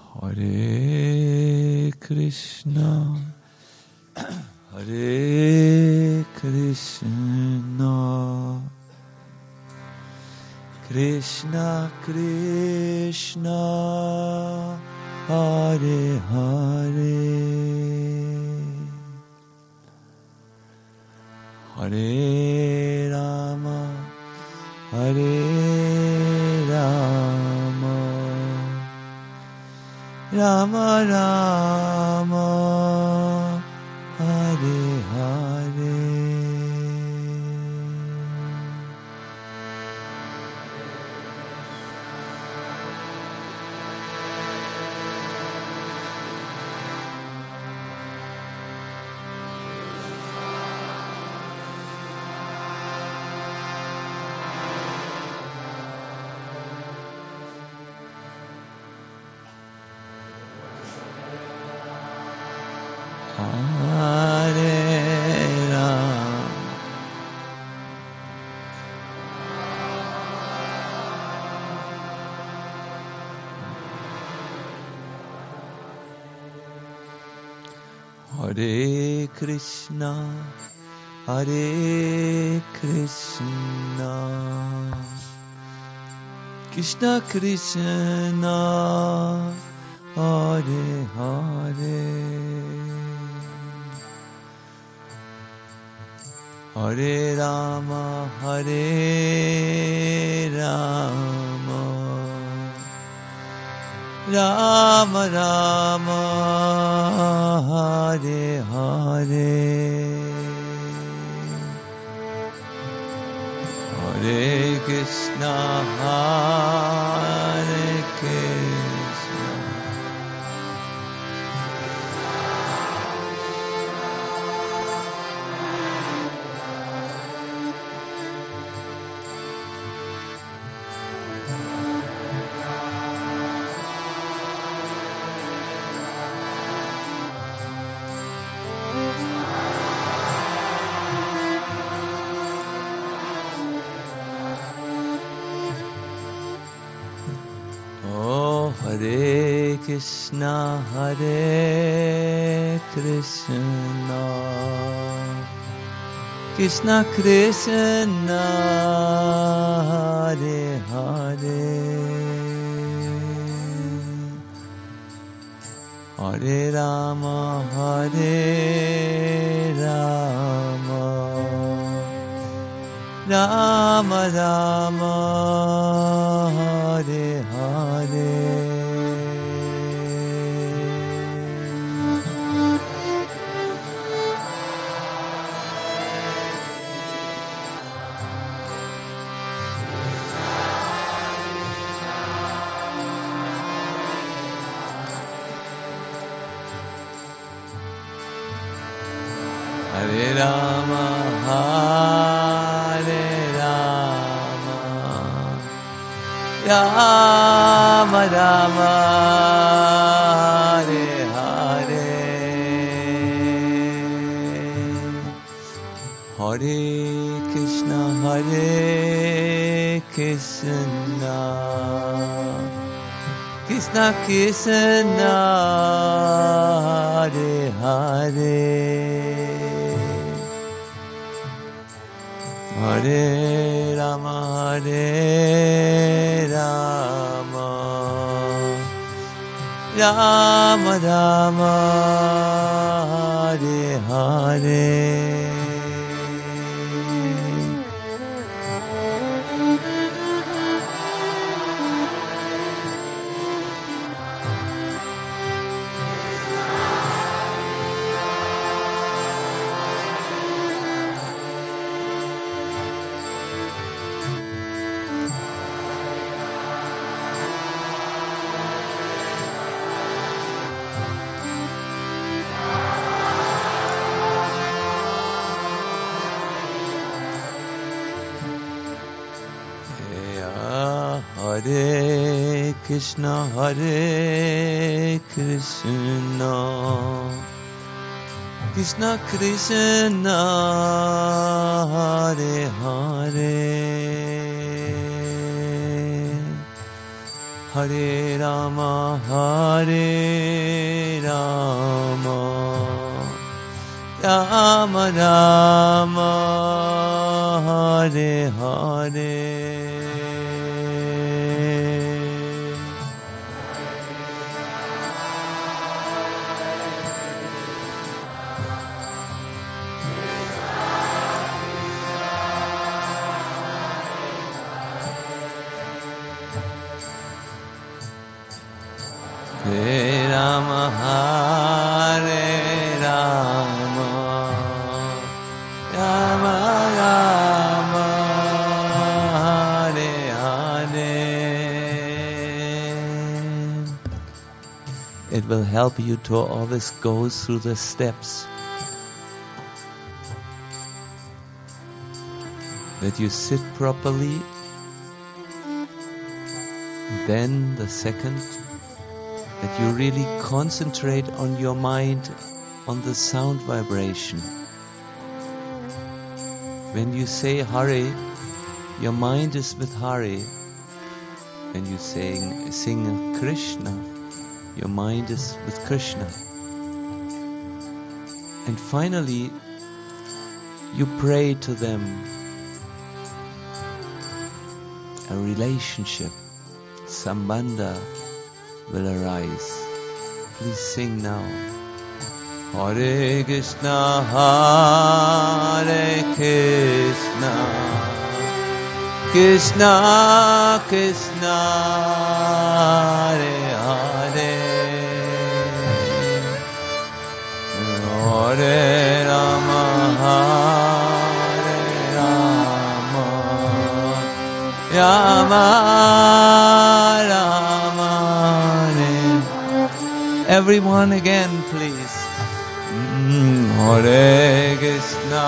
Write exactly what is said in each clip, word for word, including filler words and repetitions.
Hare Krishna, Hare Krishna, Krishna Krishna, Hare Hare, Hare Rama, Hare Rama, Rama Rama, Hare Hare. Hare Ram, Hare Krishna, Hare Krishna, Krishna Krishna, Hare Hare, Hare Rama, Hare Rama, Rama Rama, Hare Hare, Hare Krishna, Hare Krishna, Hare Krishna, Hare Krishna, Krishna Krishna, Hare Hare, Hare Rama, Hare Rama, Rama Rama, Hare Hare. Hare Rama, Hare Rama, Rama Rama, Hare Hare, Hare Krishna, Hare Krishna, Krishna Krishna, Hare Hare, Hare Rama, Hare Rama, Rama Rama, Hare Hare, Hare Krishna, Hare Krishna, Krishna Krishna, Hare Hare, Hare Rama, Hare Rama, Rama Rama, Hare Hare. Hare Rama, Hare Rama, Rama Rama, Hare Hare. It will help you to always go through the steps. That you sit properly. Then the second, that you really concentrate on your mind, on the sound vibration. When you say Hare, your mind is with Hare. When you sing, sing Krishna, your mind is with Krishna. And finally, you pray to them. A relationship, sambandha, will arise. Please sing now. Hare Krishna, Hare Krishna, Krishna Krishna, Hare Hare, Hare Rama, Hare Rama, Rama Rama. Everyone again, please. Mm, Hare Krishna,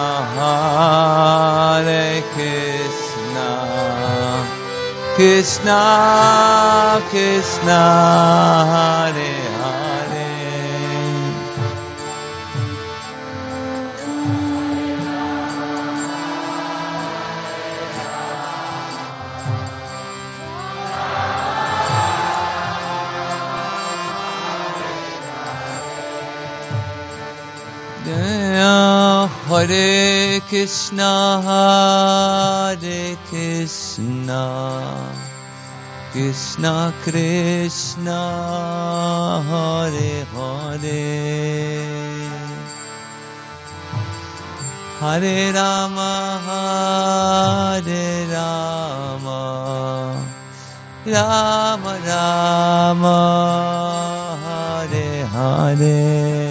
Hare Krishna, Krishna Krishna, Hare Hare. Hare Krishna, Hare Krishna, Krishna Krishna, Hare Hare, Hare Rama, Hare Rama, Rama Rama, Hare Hare.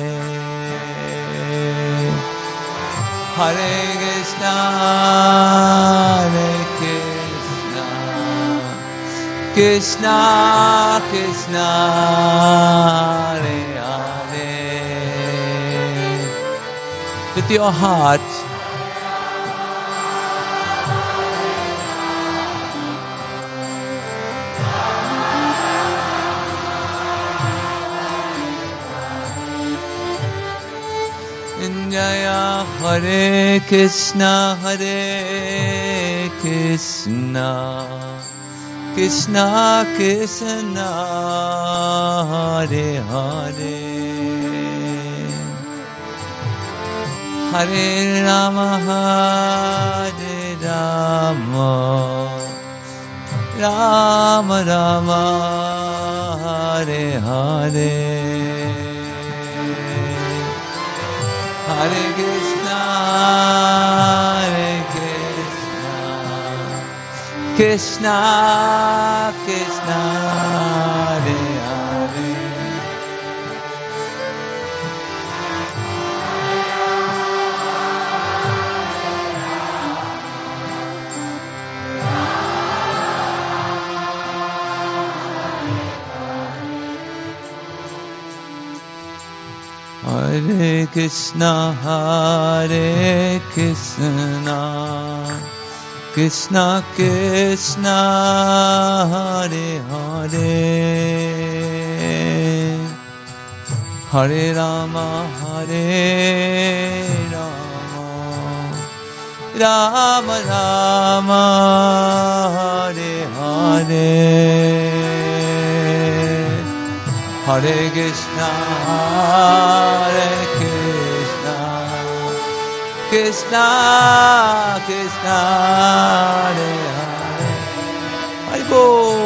Hare Krishna, Hare Krishna, Krishna Krishna, Hare Hare. With your heart, Jaya Hare Krishna, Hare Krishna, Krishna Krishna, Hare Hare, Hare Rama, Hare Rama, Rama Rama, Hare Hare. Hare Krishna, Hare Krishna, Krishna Krishna, Hare Hare. Hare Krishna, Hare Krishna, Krishna Krishna, Hare Hare, Hare Rama, Hare Rama, Rama Rama, Hare Hare. Hare Krishna, Hare Krishna, Krishna Krishna, Hare Hare. Hare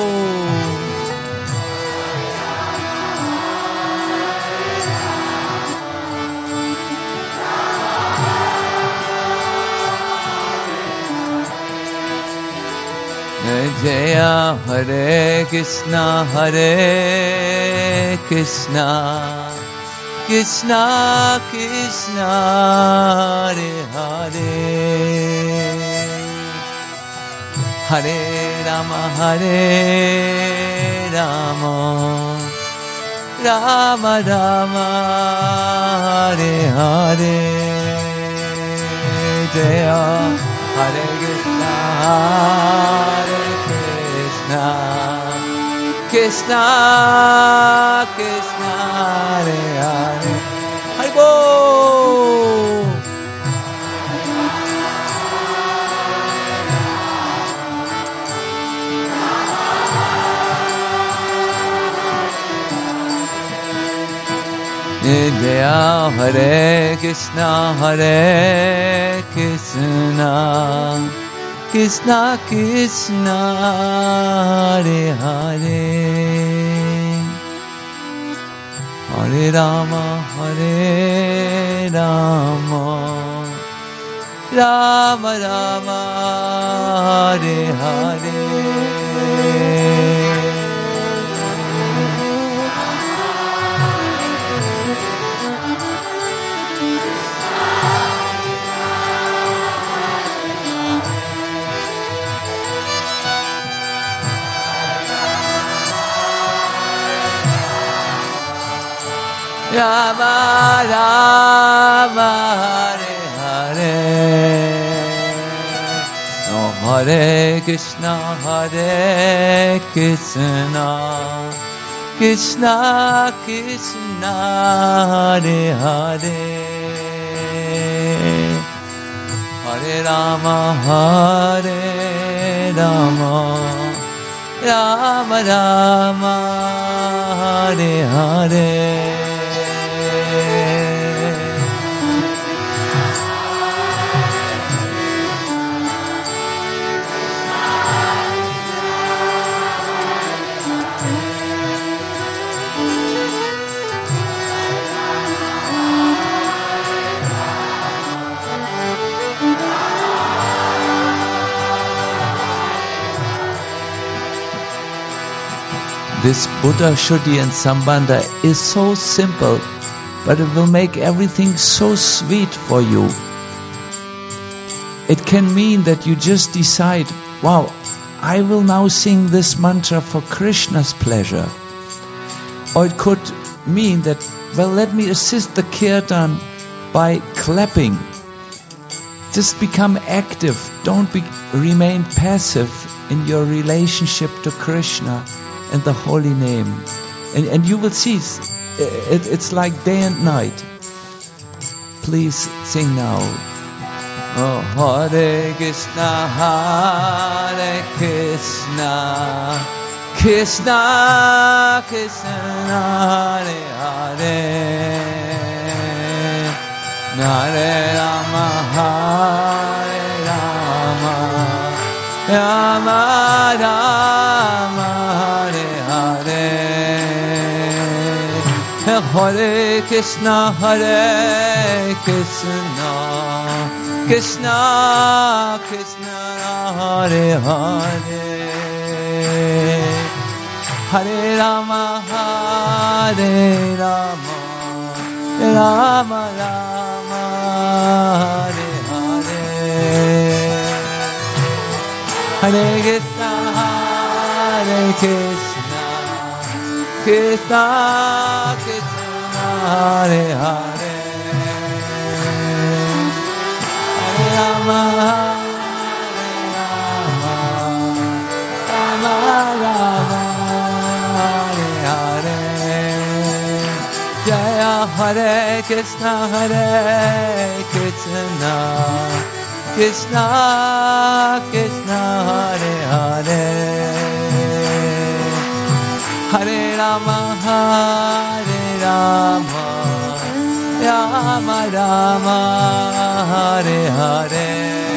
Jaya Hare Krishna, Hare Krishna, Krishna Krishna, Hare Hare, Hare Rama, Hare Rama, Rama Rama, Hare Hare. Jaya Hare Krishna, Hare Krishna, Krishna Krishna, Hare Hare. Hare Bol. Jaya Hare Krishna, Hare Krishna, Krishna Krishna, Hare Hare, Hare Rama, Hare Rama, Rama Rama, Hare Hare. Rama Rama, Hare Hare, oh, Hare Krishna, Hare Krishna, Krishna Krishna, Hare Hare, Hare Rama, Hare Rama, Rama Rama, Hare Hare. This Buddha Shuddhi and Sambandha is so simple, but it will make everything so sweet for you. It can mean that you just decide, wow, I will now sing this mantra for Krishna's pleasure. Or it could mean that, well, let me assist the kirtan by clapping. Just become active. Don't be, remain passive in your relationship to Krishna and the holy name. And, and you will see, it, it's like day and night. Please sing now. Oh, Hare Krishna, Hare Krishna, Krishna Krishna, Hare Hare, Hare Rama, Hare Rama, Rama Rama, Hare Hare, Hare Krishna, Hare Krishna, Krishna Krishna, Hare Hare, Hare Rama, Hare Rama, Rama Rama, Hare Hare, Hare Krishna, Hare Krishna, Krishna Krishna, Hare Hare, Rama, Rama, Rama, Rama, Hare Hare. Jaya Hare Krishna, Hare Krishna, Krishna Krishna, Hare Hare, Hare Rama, Hare Rama, Rama Rama, Hare Hare,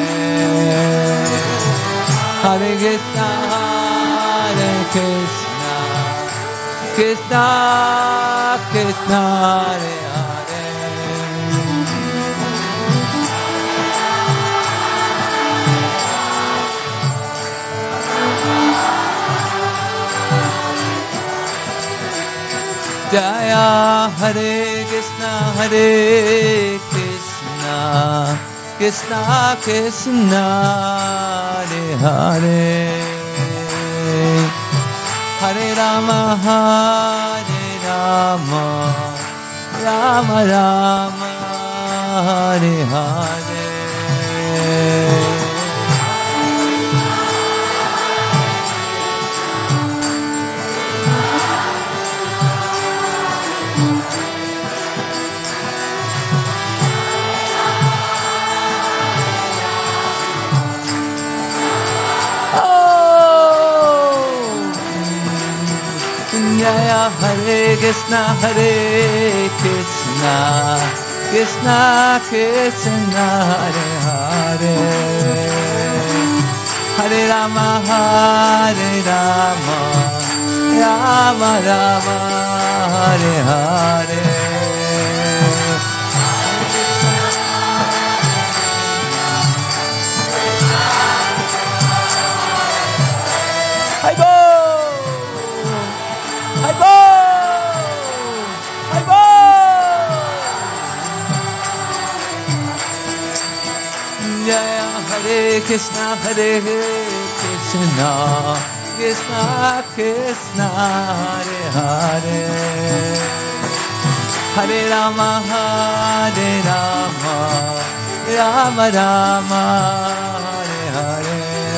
Hare Krishna, Hare Krishna, Krishna Krishna, Hare Hare. Jaya Hare Krishna, Hare Krishna, Krishna Krishna, Hare Hare, Hare Rama, Hare Rama, Rama Rama, Hare Hare. Jaya Hare Krishna, Hare Krishna, Krishna Krishna, Hare Hare, Hare Rama, Hare Rama, Rama Rama, Hare Hare. I go! I go! I go! Jaya Hare Krishna, Hare Krishna, Krishna Krishna, Hare Hare, Hare Rama, Hare Rama, Rama Rama, Hare Hare.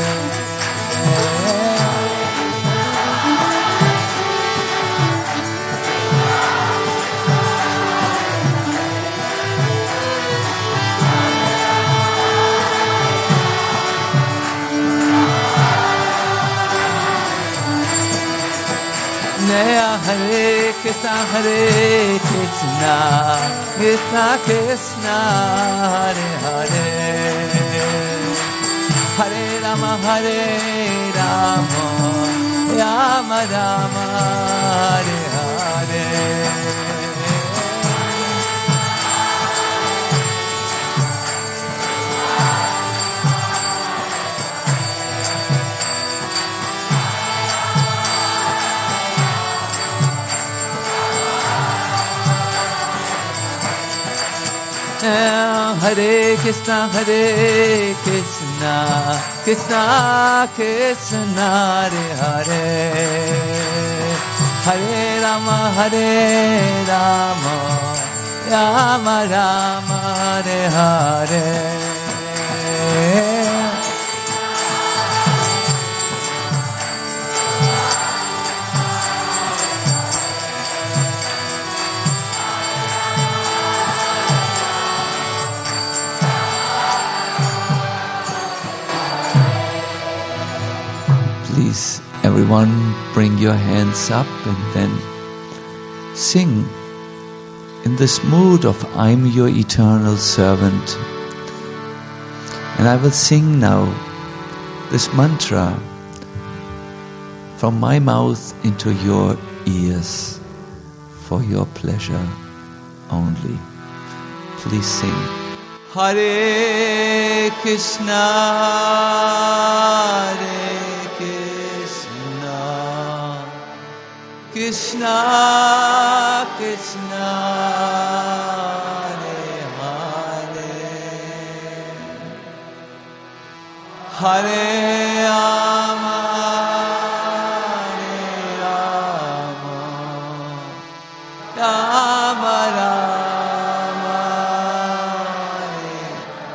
Jaya Hare Krishna, Hare Krishna, Krishna Krishna, Hare Hare, Hare Rama, Hare Rama, Rama Rama, Hare Hare. Hare Krishna, Hare Krishna, Krishna Krishna, Hare Hare, Hare Rama, Hare Rama, Rama Rama, Hare Hare. Please, everyone, bring your hands up and then sing in this mood of I'm your eternal servant. And I will sing now this mantra from my mouth into your ears for your pleasure only. Please sing. Hare Krishna, Hare Krishna, Krishna, Hare Hare, Hare Rama, Hare Rama, Rama Rama, Hare.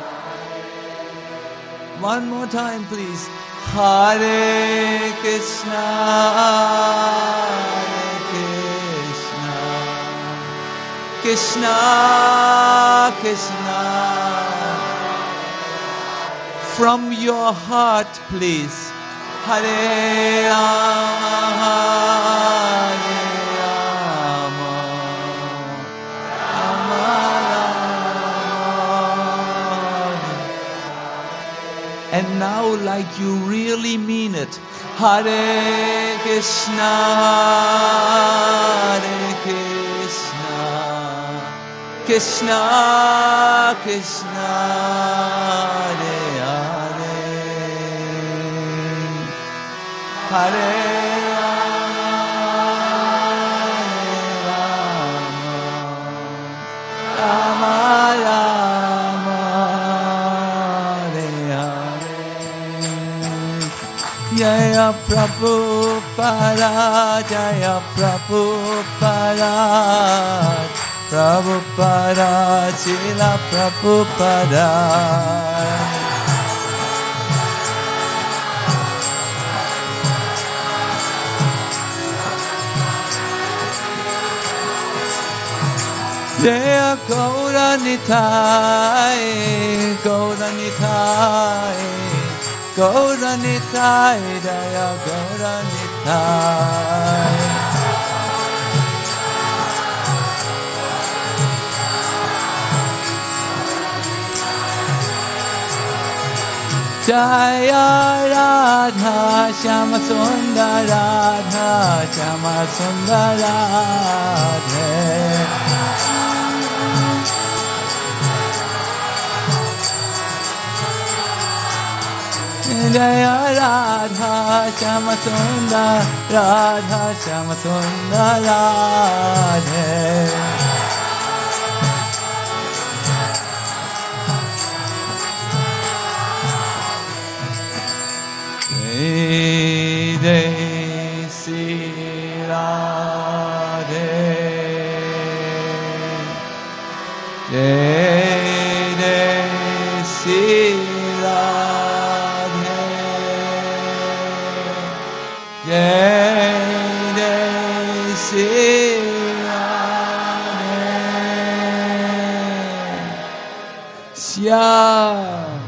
One more time, please. Hare Krishna, Krishna, Krishna. From your heart, please. Hare Rama, And now, like you really mean it, Hare Krishna, Hare Krishna, Krishna Krishna, Hare Hare, Hare Jaya Prabhupada, Jaya Prabhupada, Prabhupada, Srila Prabhupada. Jaya Gaura Nitai, Gaura Nitai, Gaura Nitai, Jaya Gaura Nitai. Jaya Radha, Shama Sundar Radha, Shama Sundar Radha. Jaya Radha, Shama Sundar Radha, Shama Sundar Radha. Jai Jai Sri Radhe, Jai Jai Sri Radhe, Jai Jai Sri Radhe. Shyam.